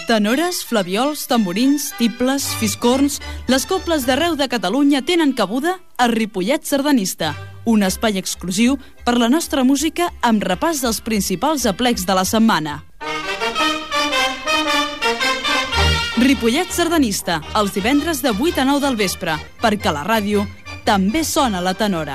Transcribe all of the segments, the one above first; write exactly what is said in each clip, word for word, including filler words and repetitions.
Tenores, flaviols, tamborins, tibles, fiscorns... Les cobles d'arreu de Catalunya tenen cabuda a Ripollet Sardanista, un espai exclusiu per la nostra música amb repàs dels principals aplecs de la setmana. Ripollet Sardanista, els divendres de vuit a nou del vespre, perquè la ràdio també sona la tenora.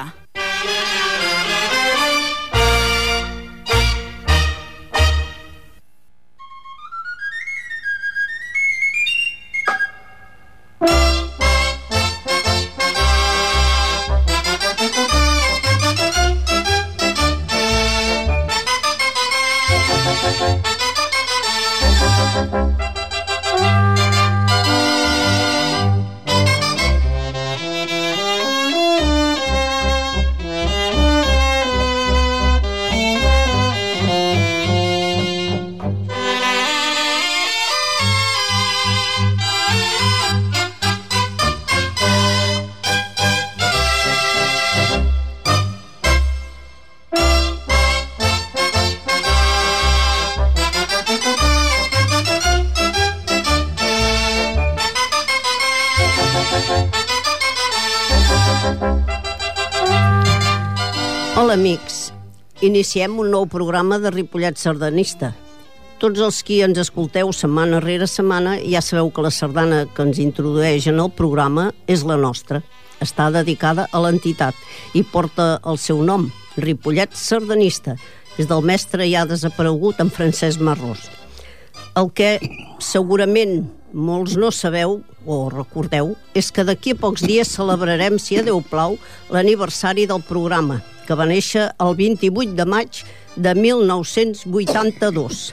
Hola, amics. Iniciem un nou programa de Ripollet Sardanista. Tots els qui ens escolteu setmana rere setmana ja sabeu que la sardana que ens introdueix en el programa és la nostra. Està dedicada a l'entitat i porta el seu nom, Ripollet Sardanista. És del mestre ja desaparegut, en Francesc Marrós. El que segurament molts no sabeu o recordeu és que d'aquí a pocs dies celebrarem, si a Déu plau, l'aniversari del programa, que va néixer el vint-i-vuit de maig de mil nou-cents vuitanta-dos.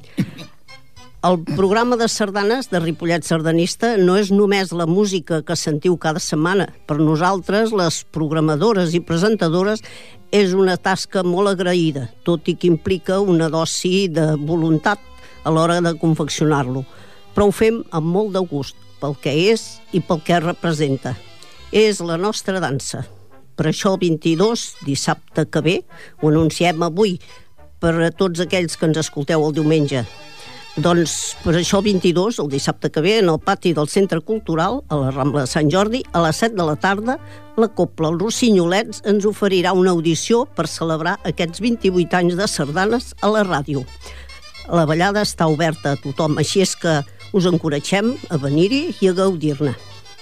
El programa de sardanes de Ripollet Sardanista no és només la música que sentiu cada setmana. Per nosaltres, les programadores i presentadores, és una tasca molt agraïda, tot i que implica una dosi de voluntat a l'hora de confeccionar-lo. Però ho fem amb molt de gust, pel que és i pel que representa. És la nostra dansa. Per això el vint-i-dos, dissabte que ve, ho anunciem avui per a tots aquells que ens escolteu el diumenge. Doncs per això el vint-i-dos, el dissabte que ve, en el pati del Centre Cultural, a la Rambla de Sant Jordi, a les set de la tarda, la Copla Els Rossinyolets ens oferirà una audició per celebrar aquests vint-i-vuit anys de sardanes a la ràdio. La ballada està oberta a tothom, així és que us encoratgem a venir-hi i a gaudir-ne.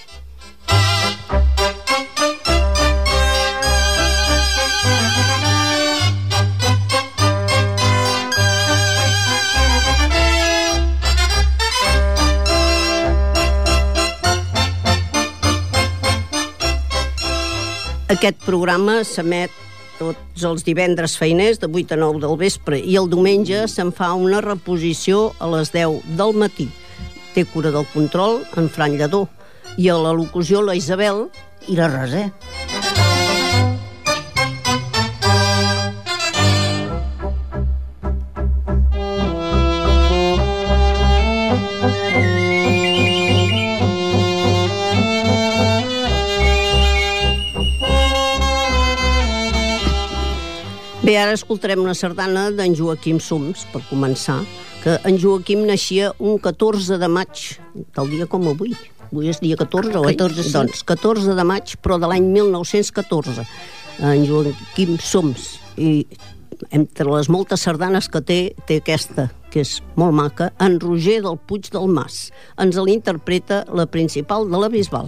Aquest programa s'emet tots els divendres feiners de vuit a nou del vespre i el diumenge se'n fa una reposició a les deu del matí. Té cura del control en Fran Lledó i a la locució la Isabel i la Rosa. Bé, ara escoltarem una sardana d'en Joaquim Soms, per començar, que en Joaquim naixia un catorze de maig, tal dia com avui. Avui és dia catorze, oi? catorze, sí. Doncs catorze de maig, però de l'any mil nou-cents catorze. En Joaquim Soms. I entre les moltes sardanes que té, té aquesta, que és molt maca, en Roger del Puig del Mas. Ens l'interpreta la principal de la Bisbal.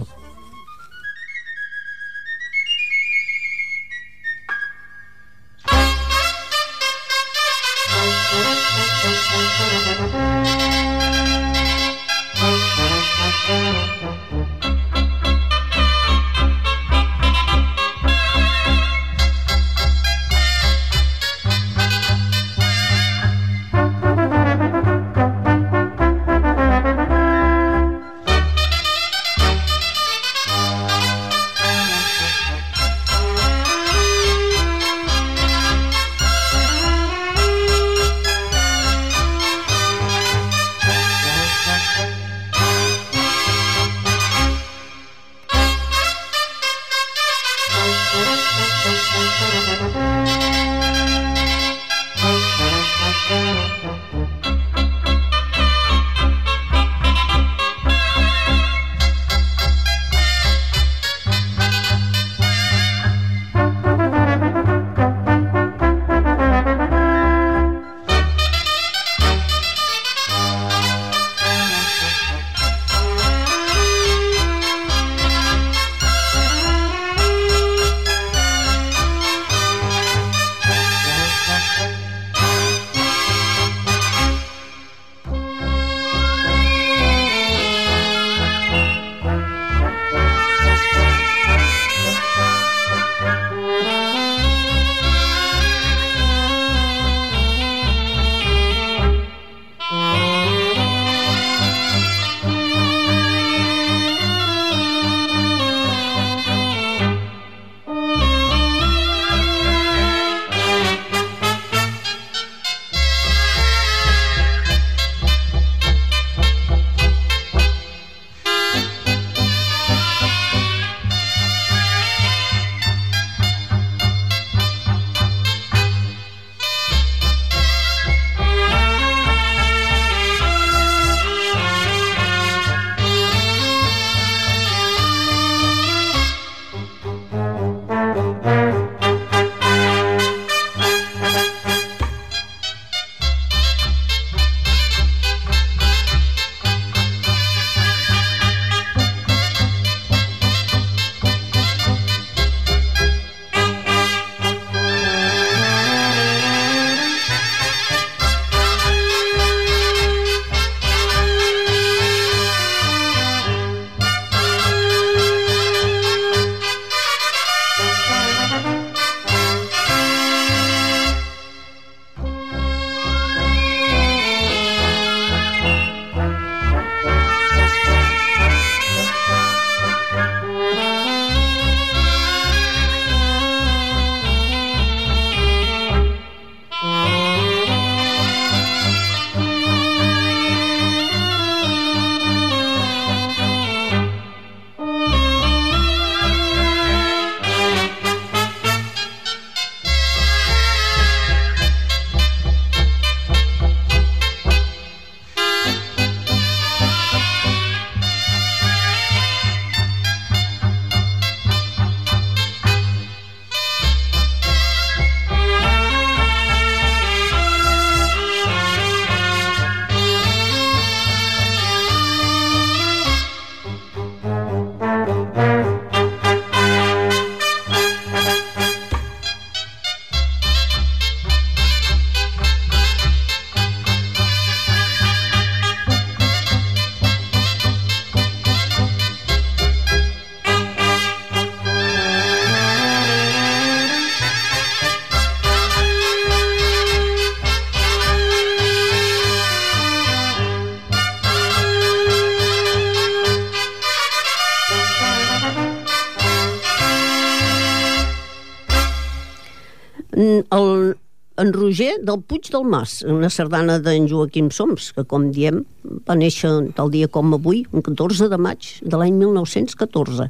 en Roger del Puig del Mas, una sardana d'en Joaquim Soms, que, com diem, va néixer tal dia com avui, el catorze de maig de l'any mil nou-cents catorze.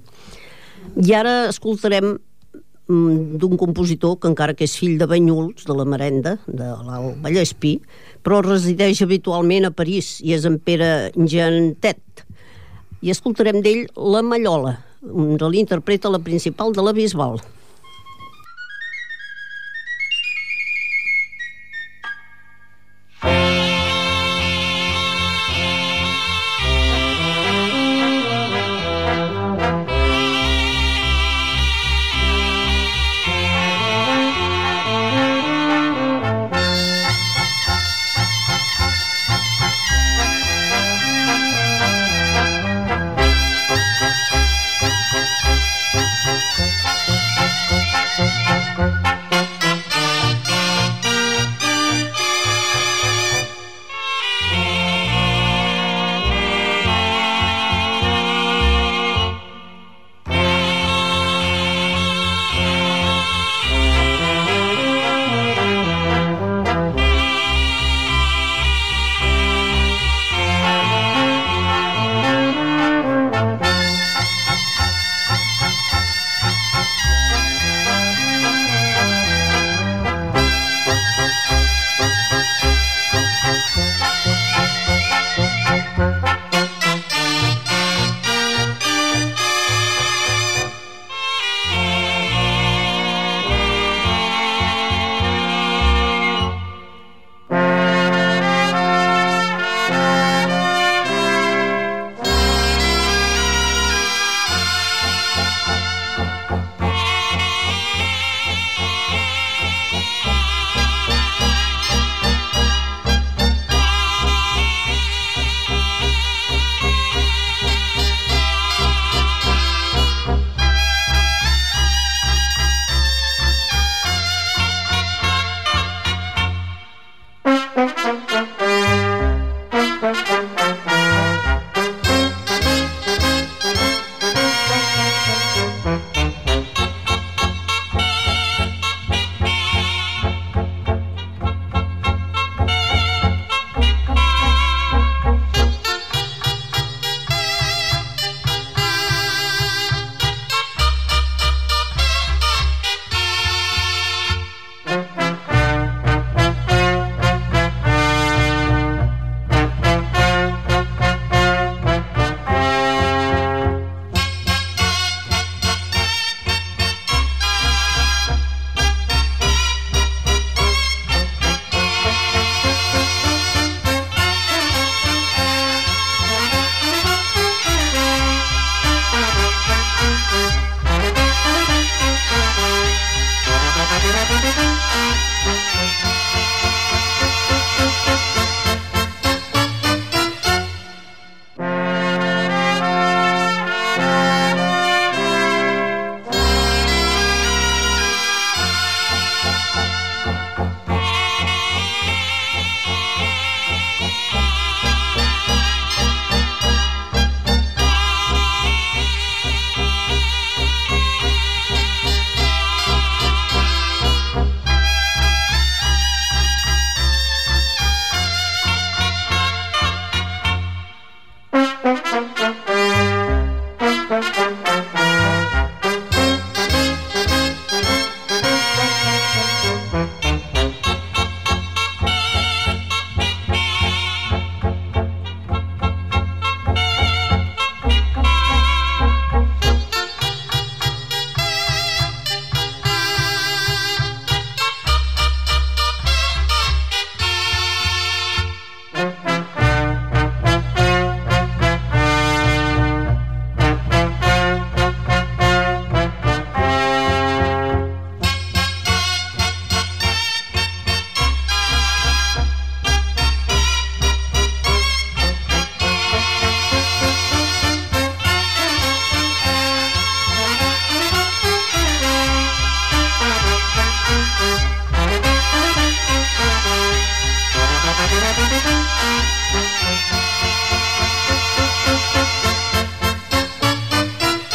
I ara escoltarem d'un compositor que, encara que és fill de Banyuls, de la Marenda, de l'Alt Vallespí, però resideix habitualment a París, i és en Pere Gentet. I escoltarem d'ell La Mallola, on l'interpreta la principal de la Bisbal.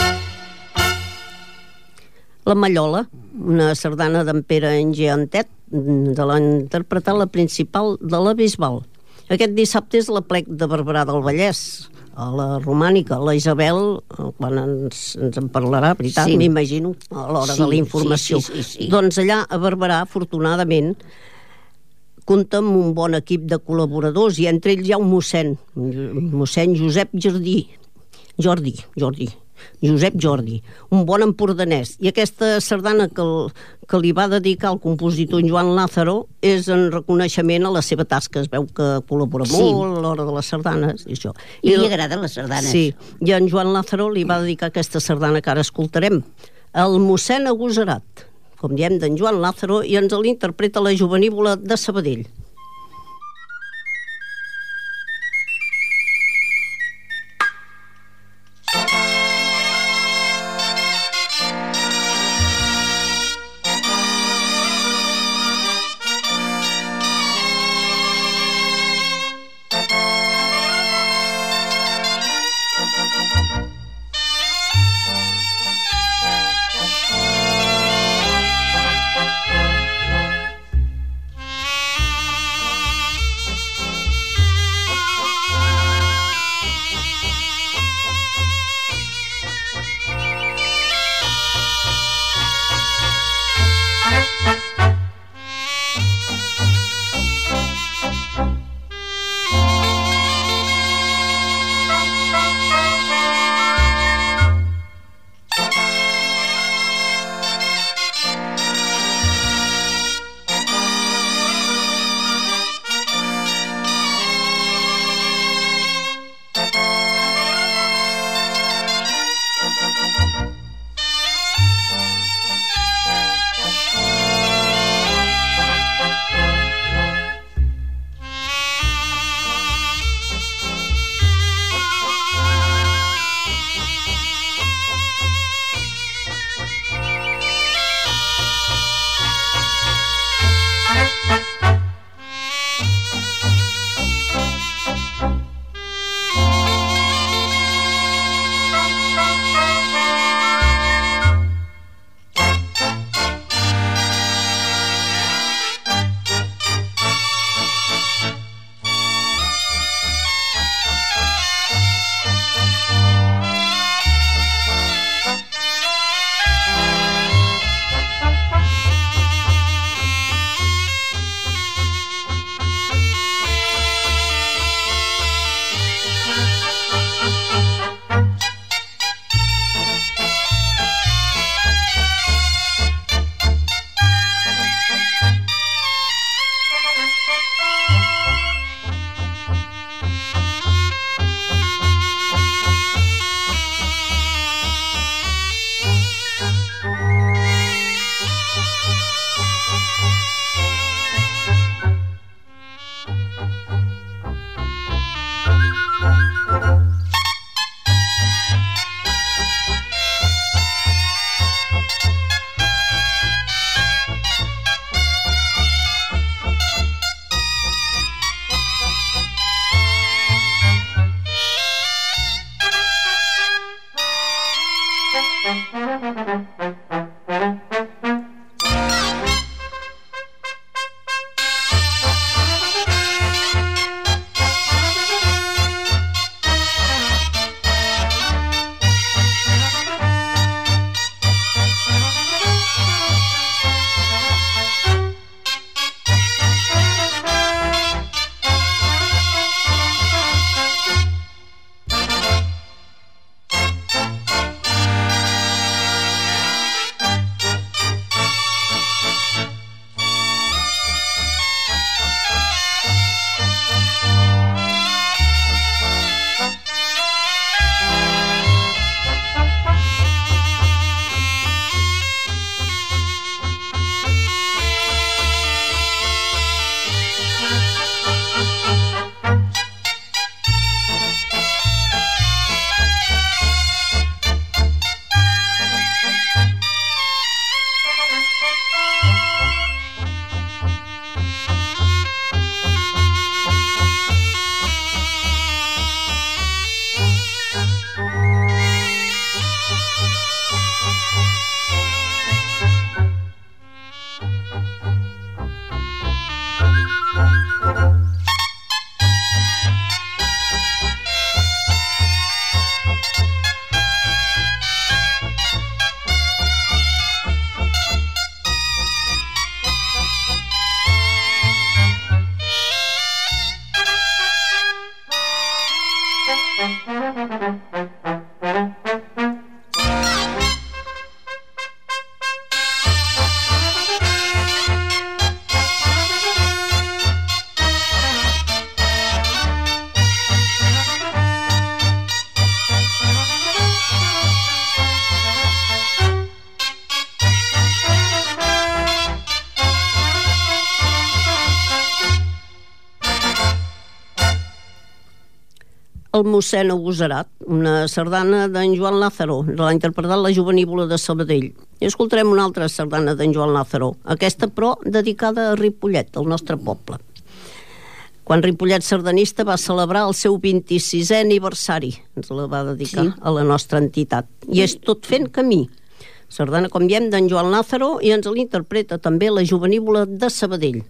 La Mallola, una sardana d'en Pere Gentet, de l'ha interpretat la principal de la Bisbal. Aquest dissabte és l'Aplec de Barberà del Vallès, a la Romànica. La Isabel, quan ens, ens en parlarà, veritat, sí. M'imagino, a l'hora sí, de la informació. Sí, sí, sí, sí. Doncs allà a Barberà, afortunadament, compta amb un bon equip de col·laboradors i entre ells hi ha un mossèn, mossèn Josep Jordí, Jordi, Jordi, Josep Jordi, un bon empordanès. I aquesta sardana que, el, que li va dedicar el compositor Joan Lázaro és en reconeixement a la seva tasca. Es veu que col·labora sí. molt a l'hora de les sardanes. I, això. I, I li agraden les sardanes. Sí, i en Joan Lázaro li va dedicar aquesta sardana que ara escoltarem, el mossèn agosarat, com diem, d'en Joan Lázaro, i ens l'interpreta la Jovenívola de Sabadell. El mossèn Agosarat, una sardana d'en Joan Lázaro, l'ha interpretat la Jovenívola de Sabadell. I escoltarem una altra sardana d'en Joan Lázaro, aquesta però dedicada a Ripollet, el nostre poble. Quan Ripollet Sardanista va celebrar el seu vint-i-sisè aniversari, ens la va dedicar sí. a la nostra entitat. I és Tot fent camí. Sardana, com diem, d'en Joan Lázaro, i ens l'interpreta també la Jovenívola de Sabadell.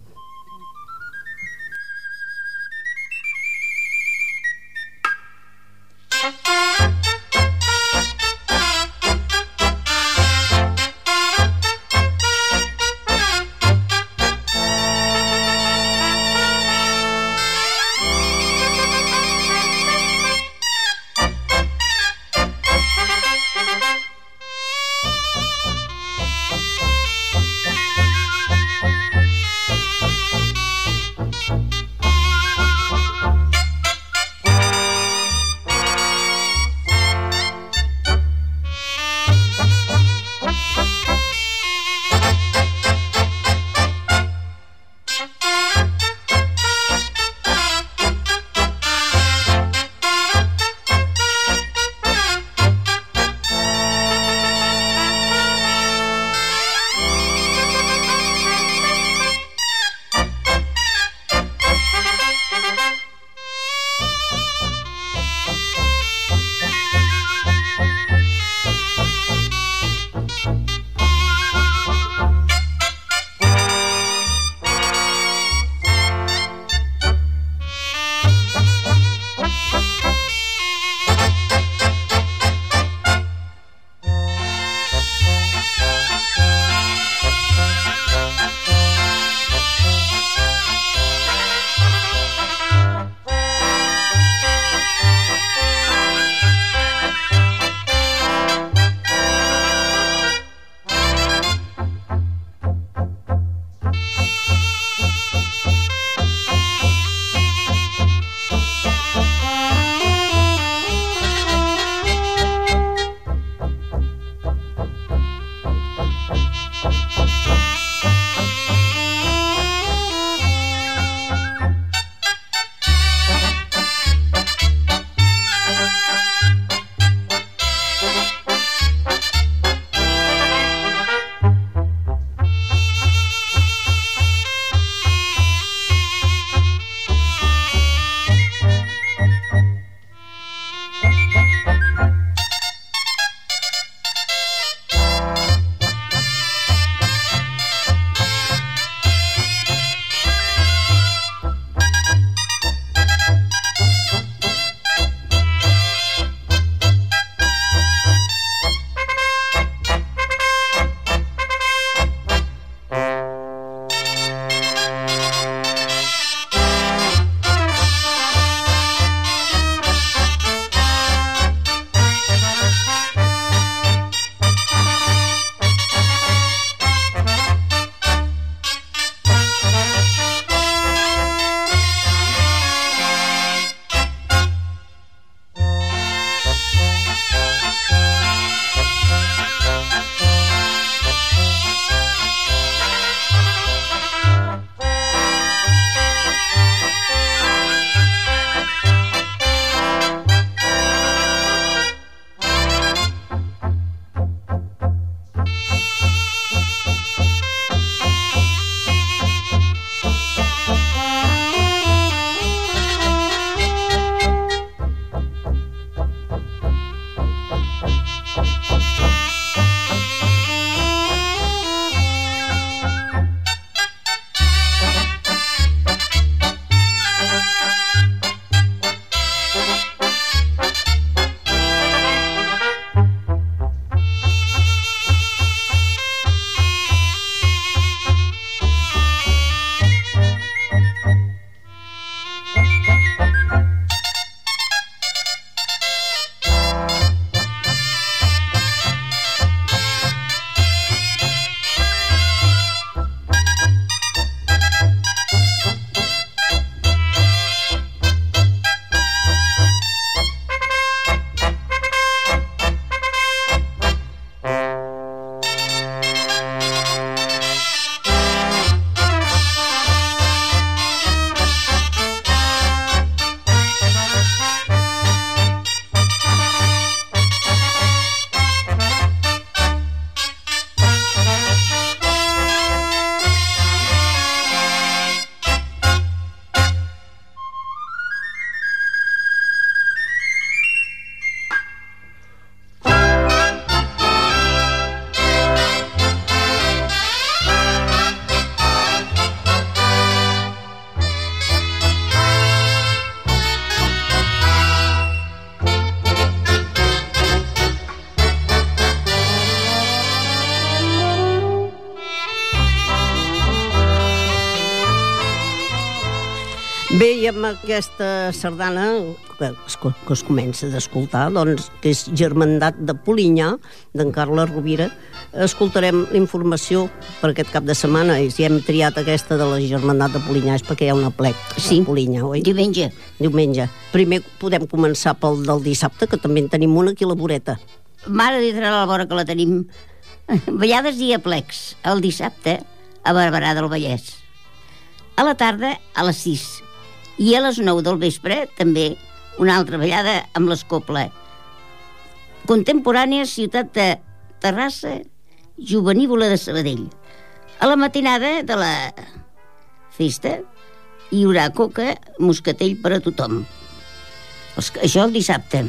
Bé, i amb aquesta sardana que es, que es comença d'escoltar, doncs, que és Germandat de Polinyà, d'en Carles Rovira, escoltarem la informació per aquest cap de setmana, i si hem triat aquesta de la Germandat de Polinyà és perquè hi ha una plec sí. a Polinyà, oi? Diumenge. Diumenge. Primer podem començar pel del dissabte, que també en tenim una aquí a la voreta. Mare de la vora que la tenim. Ballades i aplecs, el dissabte a Barberà del Vallès. A la tarda a les sis. I a les nou del vespre també una altra ballada amb l'Escopla. Contemporània, ciutat de Terrassa, Jovenívola de Sabadell. A la matinada de la festa hi haurà coca, moscatell per a tothom. Això el dissabte.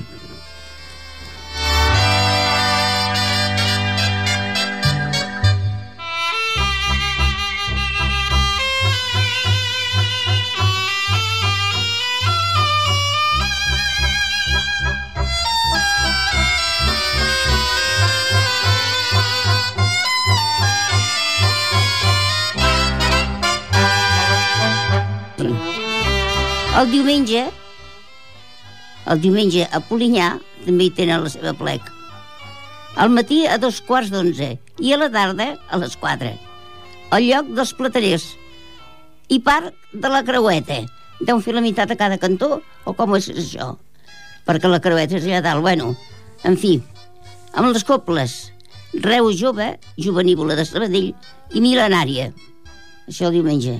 El diumenge, el diumenge a Polinyà també hi tenen la seva plec. Al matí a dos quarts d'onze i a la tarda a les quatre. Al lloc dels plataners i part de la creueta. Deu fer la meitat a cada cantó o com és això? Perquè la creueta és allà dalt. Bueno, en fi, amb les coples Reus Jove, Jovenívola de Sabadell i Mil·lenària. Això el diumenge.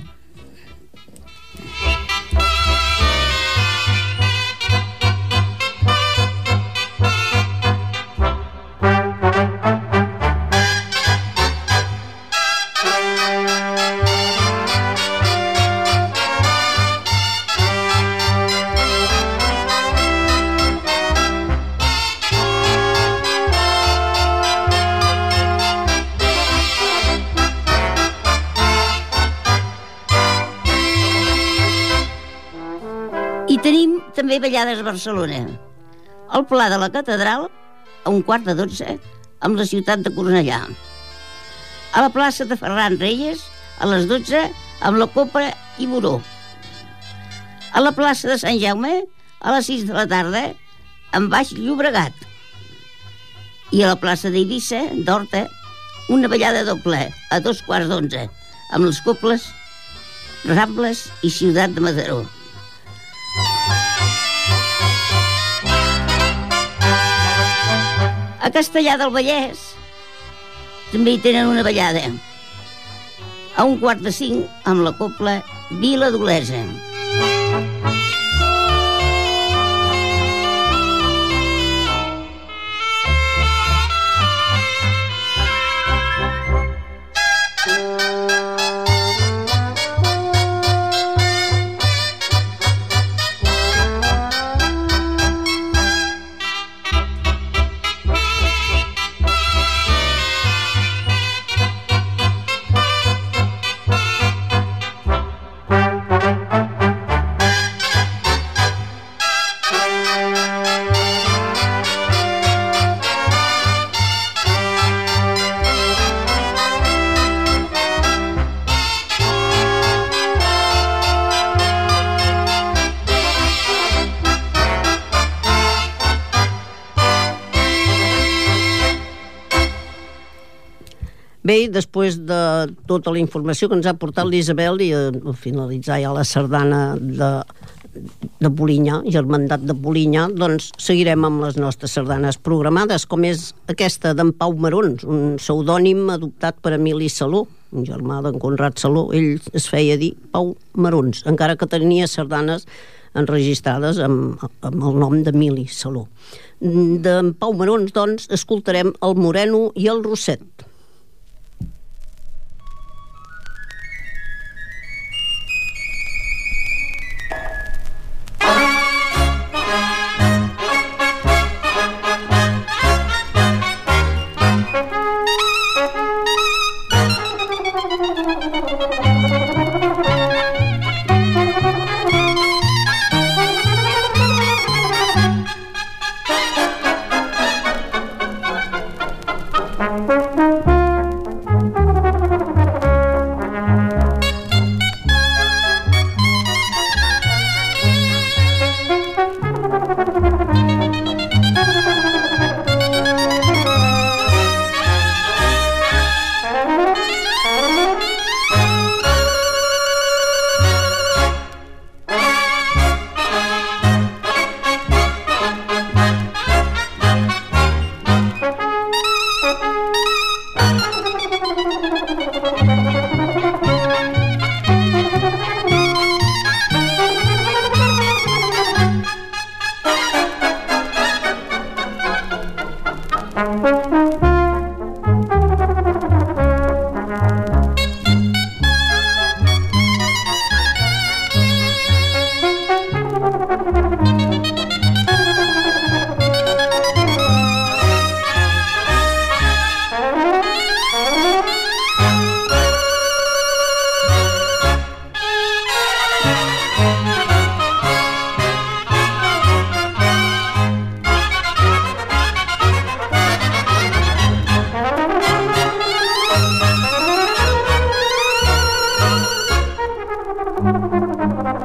I tenim també ballades a Barcelona. Al Pla de la Catedral, a un quart de dotze, amb la ciutat de Cornellà. A la plaça de Ferran Reyes, a les dotze, amb la Copa i Moró. A la plaça de Sant Jaume, a les sis de la tarda, amb Baix Llobregat. I a la plaça d'Eivissa, d'Horta, una ballada doble, a dos quarts d'onze, amb les coples Rambles i Ciutat de Mataró. A Castellar del Vallès també hi tenen una ballada. A un quart de cinc amb la copla Vila d'Olesa. Bé, després de tota la informació que ens ha portat l'Isabel i a finalitzar ja la sardana de, de Polinyà, Germandat de Polinyà, doncs seguirem amb les nostres sardanes programades, com és aquesta d'en Pau Marons, un pseudònim adoptat per Emili Saló, un germà d'en Conrad Saló. Ell es feia dir Pau Marons, encara que tenia sardanes enregistrades amb, amb el nom d'Emili Saló. D'en Pau Marons, doncs, escoltarem el Moreno i el Rosset. Thank you.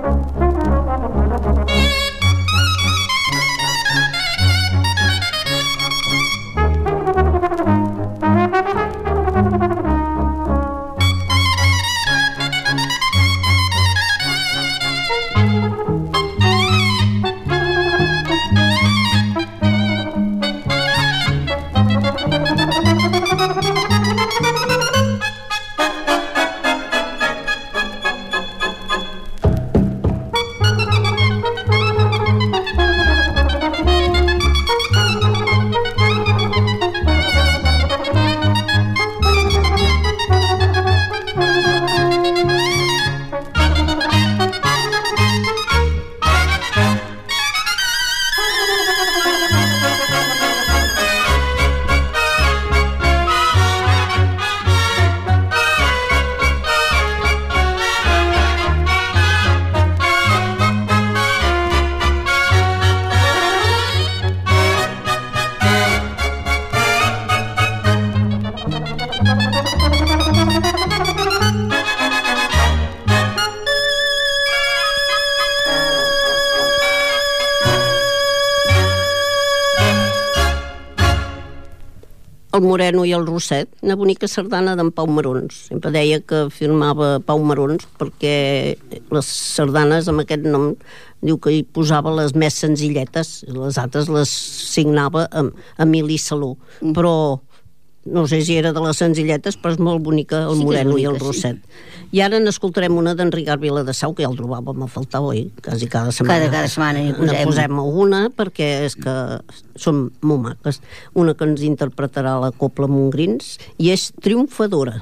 El Moreno i el Rosset, una bonica sardana d'en Pau Marons. Sempre deia que firmava Pau Marons perquè les sardanes amb aquest nom diu que hi posava les més senzilletes, les altres les signava amb Emili Saló. Però no sé si era de les senzilletes, però és molt bonica el sí Moreno bonica, i el Rosset. Sí. I ara n'escoltarem una d'en Ricard Viladesau, que ja el trobàvem a faltar, oi? Quasi cada setmana. Cada, cada setmana n'hi posem. Ne posem alguna, perquè és que són molt maques. Una que ens interpretarà la Copla Montgrins, i és Triomfadora.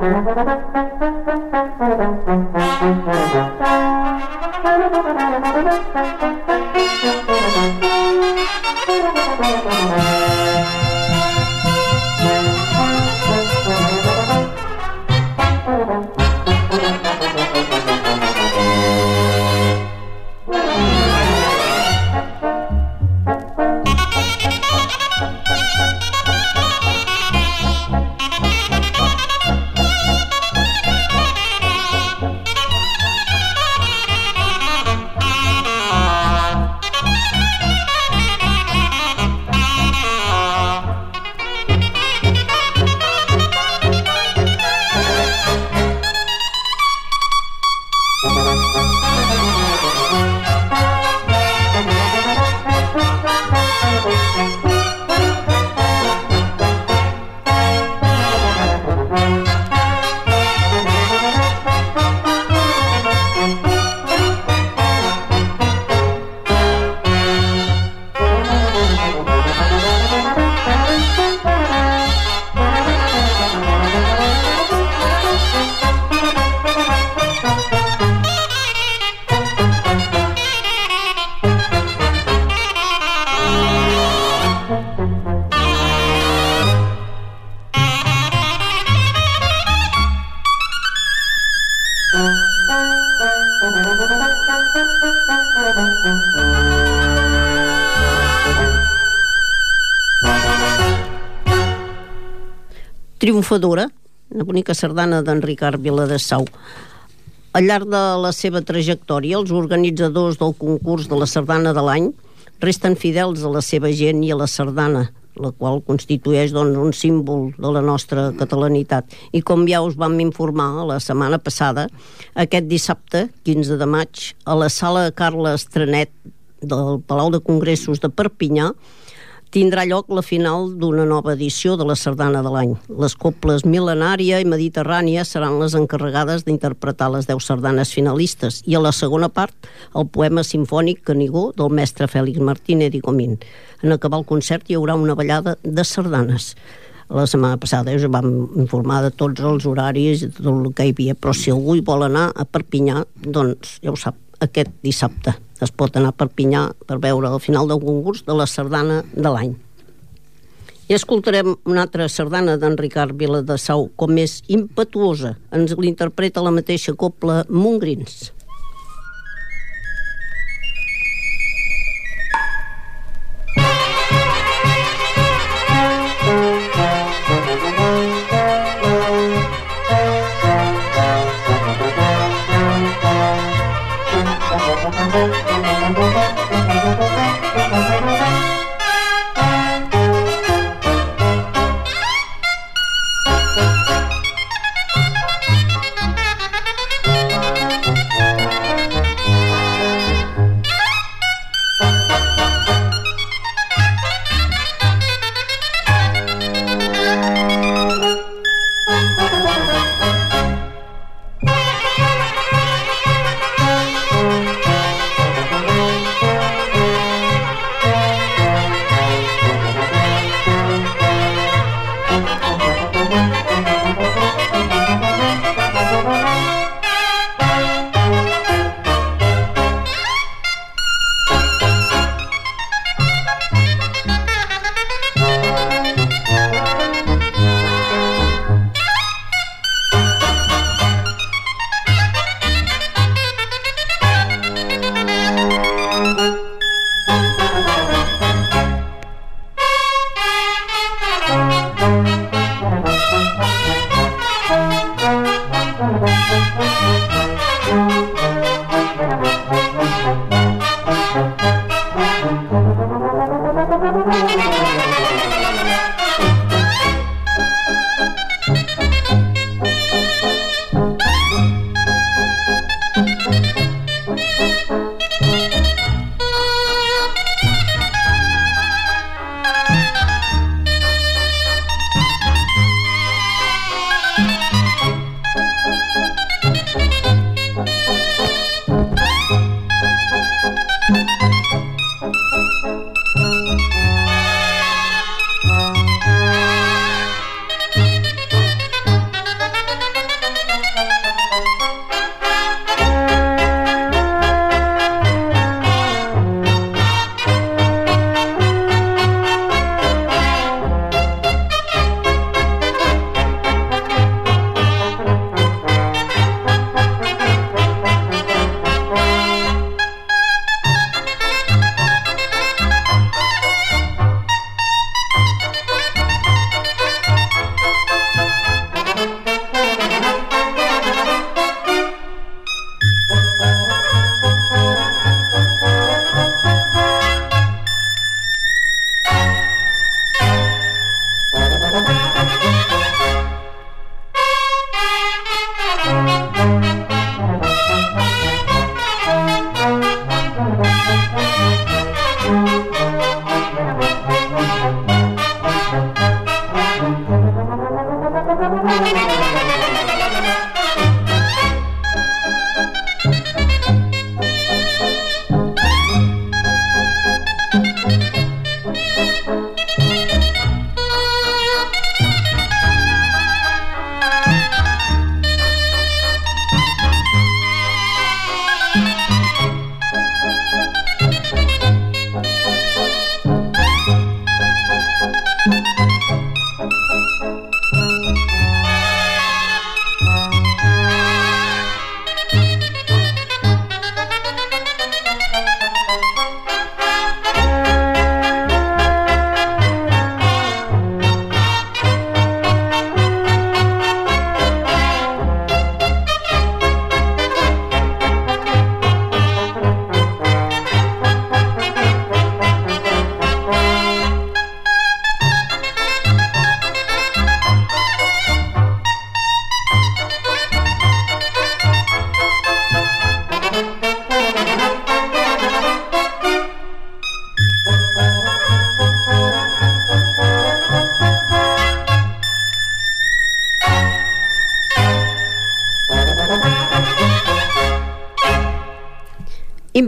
Triomfadora, una bonica sardana d'en Ricard Viladesau. Al llarg de la seva trajectòria, els organitzadors del concurs de la sardana de l'any resten fidels a la seva gent i a la sardana, la qual constitueix doncs, un símbol de la nostra catalanitat. I com ja us vam informar la setmana passada, aquest dissabte, quinze de maig, a la sala Carles Trenet del Palau de Congressos de Perpinyà, tindrà lloc la final d'una nova edició de la sardana de l'any. Les cobles mil·lenària i mediterrània seran les encarregades d'interpretar les deu sardanes finalistes i a la segona part el poema simfònic Canigó del mestre Fèlix Martínez i Comín. En acabar el concert hi haurà una ballada de sardanes. La setmana passada us vam informar de tots els horaris i tot el que hi havia, però si algú hi vol anar a Perpinyà, doncs ja ho sap, aquest dissabte es pot anar a Perpinyà per veure el final del concurs de la sardana de l'any. I escoltarem una altra sardana d'en Ricard Viladesau, com és Impetuosa. Ens l'interpreta la mateixa cobla Montgrins. Thank you.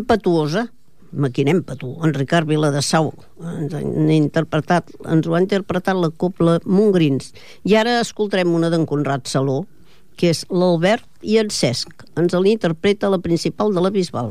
Impetuosa, Maquinem Petú, en Ricard Viladesau, ens, han interpretat, ens ho ha interpretat la Cobla Montgrins. I ara escoltarem una d'en Conrad Saló, que és l'Albert i en Cesc. Ens l'interpreta la Principal de la Bisbal.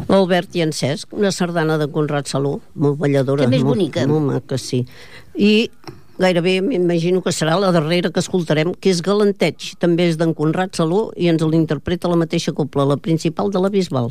L'Albert i en Cesc, una sardana de Conrad Saló, molt balladora. Que més molt, bonica. Molt maca, sí. I gairebé m'imagino que serà la darrera que escoltarem, que és Galanteig, també és d'en Conrad Saló i ens l'interpreta la mateixa copla, la principal de la Bisbal.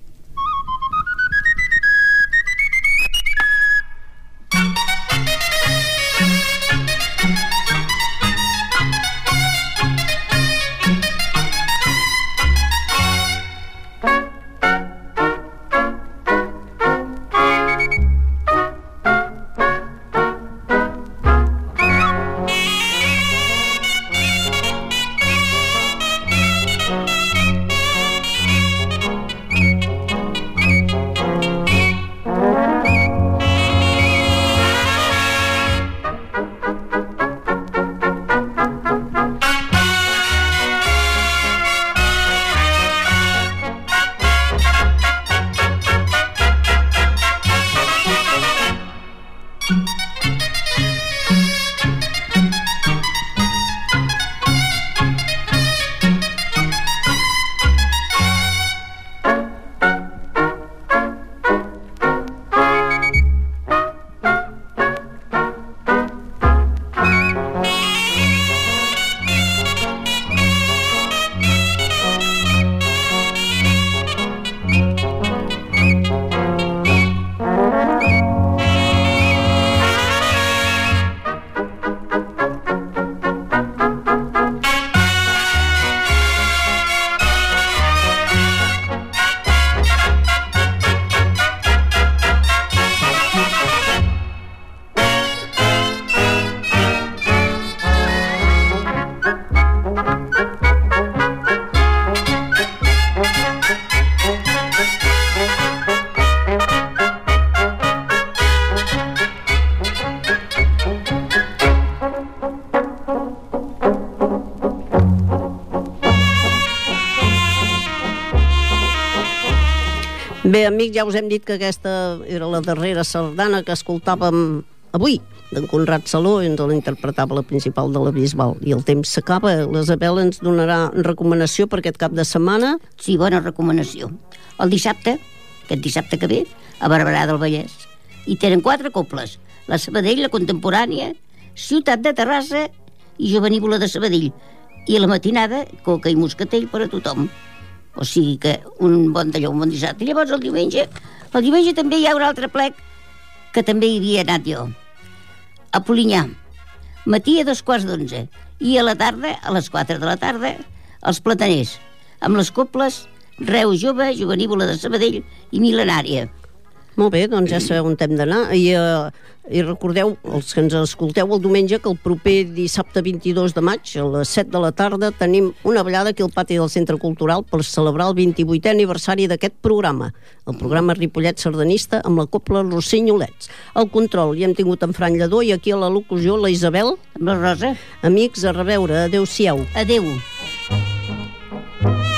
Bé, amics, ja us hem dit que aquesta era la darrera sardana que escoltàvem avui, d'en Conrad Saló, i ens l'interpretava la principal de la Bisbal. I el temps s'acaba. L'Isabel ens donarà recomanació per aquest cap de setmana. Sí, bona recomanació. El dissabte, aquest dissabte que ve, a Barberà del Vallès, hi tenen quatre coples: la Sabadell, la Contemporània, Ciutat de Terrassa i Jovenívola de Sabadell. I a la matinada, coca i moscatell per a tothom. O sigui que un bon talló, un bon dissabte. I llavors el diumenge, el diumenge també hi ha un altre plec que també hi havia anat jo. A Polinyà, matí a dos quarts d'onze, i a la tarda, a les quatre de la tarda, als Plataners, amb les coples Reus Jove, Jovenívola de Sabadell i Mil·lenària. Molt bé, doncs ja sabeu on hem d'anar. I, uh, I recordeu, els que ens escolteu el diumenge, que el proper dissabte vint-i-dos de maig, a les set de la tarda, tenim una ballada aquí al pati del Centre Cultural per celebrar el vint-i-vuitè aniversari d'aquest programa, el programa Ripollet Sardanista, amb la copla Rossenyolets. Al control hi hem tingut en Fran Lledó i aquí a la locució la Isabel. Amb la Rosa. Amics, a reveure. Adéu-siau. Adéu.